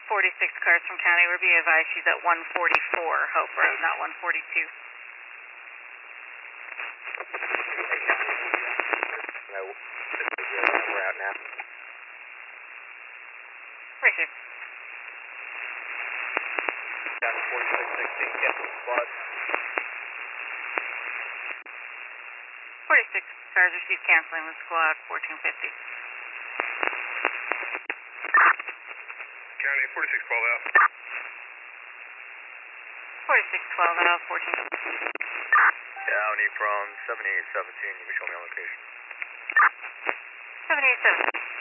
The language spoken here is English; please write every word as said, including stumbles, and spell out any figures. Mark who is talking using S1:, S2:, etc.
S1: forty-six cars from county. We're being advised she's at one forty-four Hope Road, not one forty-two.
S2: No, we're out now.
S1: Right here.
S2: Down to forty-six sixteen, cancel the squad.
S1: forty-six cars received canceling with squad fourteen fifty.
S2: County, forty-six twelve out.
S1: forty-six twelve out, fourteen fifty.
S2: County from seventy-eight seventeen, you can show me on location.
S1: seventy-eight seventeen.